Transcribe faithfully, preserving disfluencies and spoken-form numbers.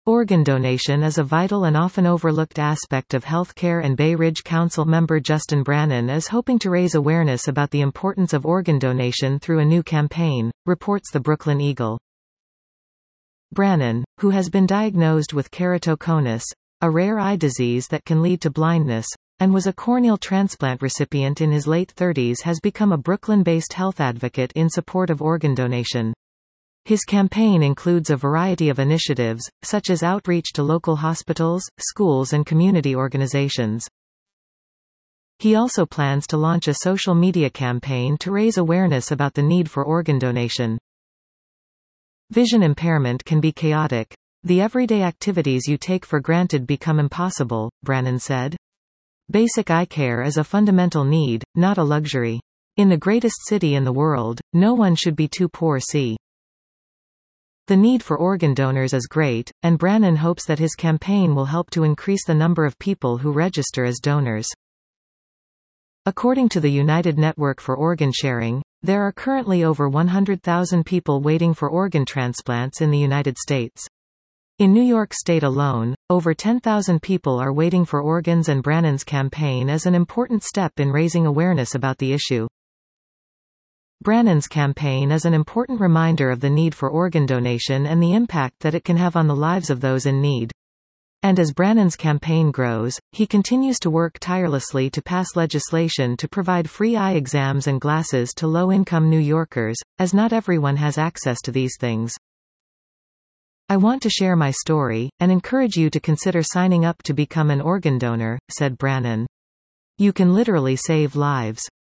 Organ donation is a vital and often overlooked aspect of healthcare, and Bay Ridge Council member Justin Brannan is hoping to raise awareness about the importance of organ donation through a new campaign, reports the Brooklyn Eagle. Brannan, who has been diagnosed with keratoconus, a rare eye disease that can lead to blindness, and was a corneal transplant recipient in his late thirties, has become a Brooklyn-based health advocate in support of organ donation. His campaign includes a variety of initiatives, such as outreach to local hospitals, schools and community organizations. He also plans to launch a social media campaign to raise awareness about the need for organ donation. Vision impairment can be chaotic. The everyday activities you take for granted become impossible, Brannan said. Basic eye care is a fundamental need, not a luxury. In the greatest city in the world, no one should be too poor to see. The need for organ donors is great, and Brannan hopes that his campaign will help to increase the number of people who register as donors. According to the United Network for Organ Sharing, there are currently over one hundred thousand people waiting for organ transplants in the United States. In New York State alone, over ten thousand people are waiting for organs, and Brannan's campaign is an important step in raising awareness about the issue. Brannan's campaign is an important reminder of the need for organ donation and the impact that it can have on the lives of those in need. And as Brannan's campaign grows, he continues to work tirelessly to pass legislation to provide free eye exams and glasses to low-income New Yorkers, as not everyone has access to these things. "I want to share my story, and encourage you to consider signing up to become an organ donor," said Brannan. "You can literally save lives.